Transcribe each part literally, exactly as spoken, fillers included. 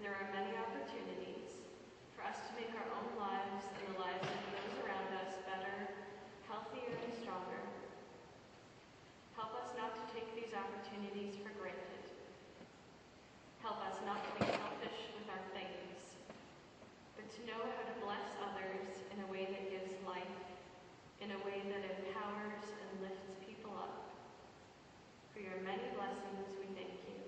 there are many opportunities for us to make our own lives and the lives of those around us better, healthier, and stronger. Help us not to take these opportunities for granted. Help us not to be selfish with our things, but to know how to bless others in a way that gives life, in a way that empowers and lifts people up. For your many blessings, we thank you.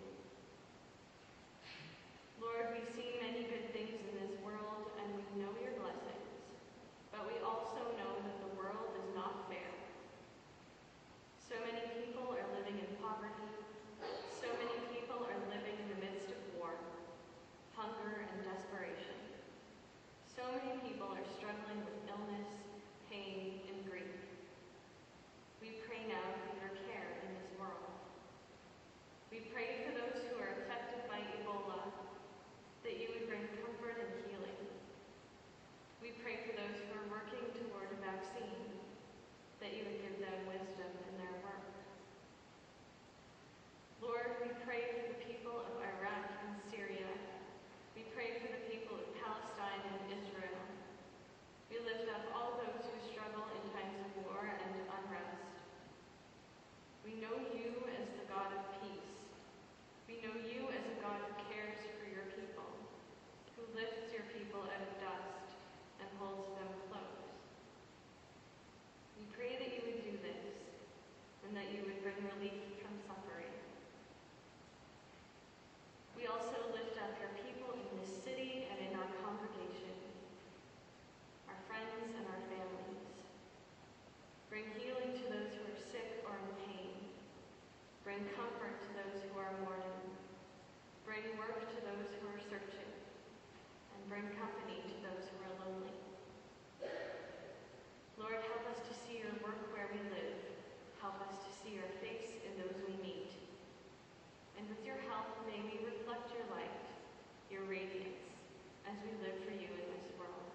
Lord, we see many good things in this world, and we know your blessings, but we also know that the world is not fair. So many people are living in poverty. So many people are living in the midst of war, hunger, and desperation. So many people are struggling with illness, pain, and grief. We pray now for your care in this world. We pray for those who are affected by Ebola, that you would bring comfort and healing. We pray for those who are working toward a vaccine, that you would give them wisdom in their work. Lord, we pray for the people of Iraq and Syria. We pray for the people of Palestine and Israel. We lift up all those who struggle in times of war and unrest. We know you as the God of peace. We know you as a God who cares for your people, who lifts your people out of dust and holds them close. We pray that you would do this, and that you would bring relief from suffering. We also lift up your people in this city and in our congregation, our friends and our families. Bring healing to those who are sick or in pain. Bring comfort to those who are mourning. Bring work to those who are searching. And bring company to those who are lonely. Lord, help us to see your work where we live. Help us to see your face in those we meet. And with your help, may we reflect your light, your radiance, as we live for you in this world.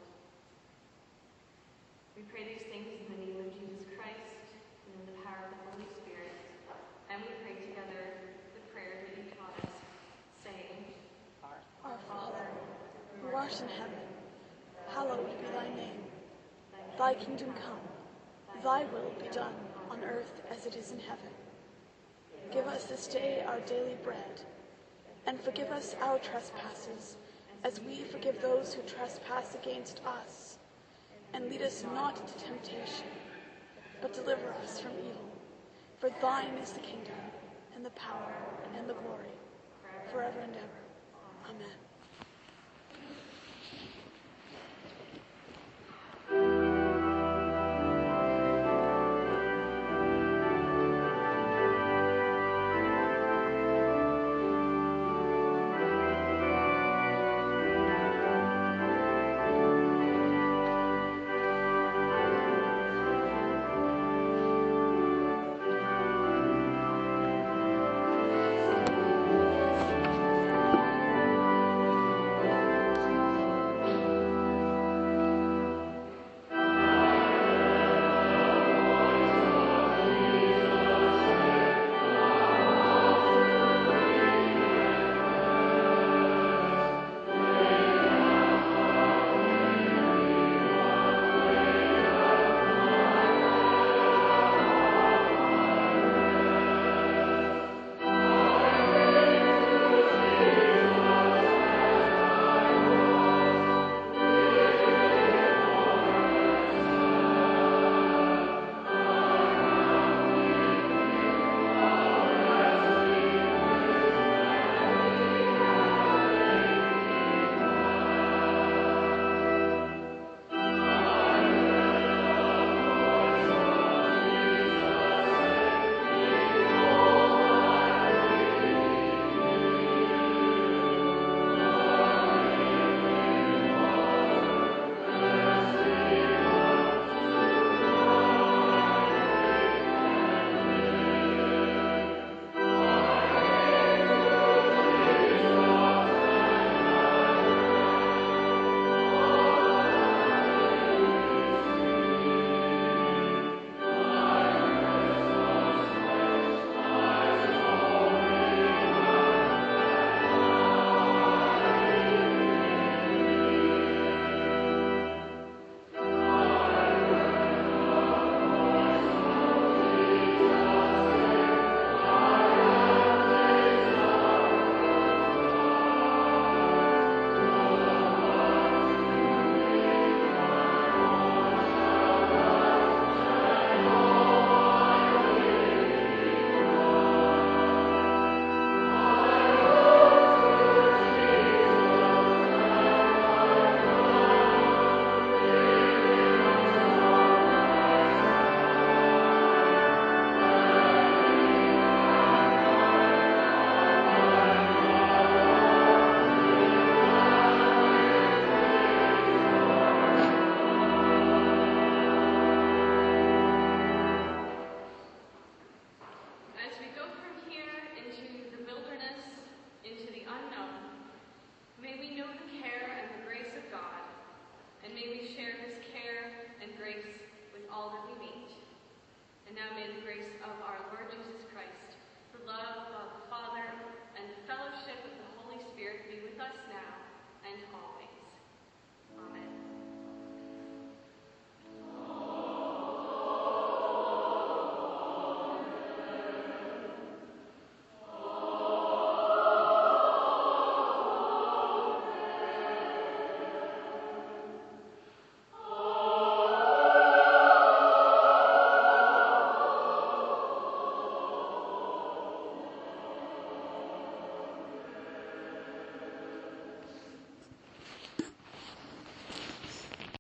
We pray these things in the name of Jesus Christ and in the power of the Holy Spirit. And we pray together the prayer that you taught us, saying, Our Father, who art in heaven, hallowed be thy name. Thy kingdom come, thy will be done on earth as it is in heaven. Give us this day our daily bread, and forgive us our trespasses, as we forgive those who trespass against us. And lead us not into temptation, but deliver us from evil. For thine is the kingdom, and the power, and the glory, forever and ever.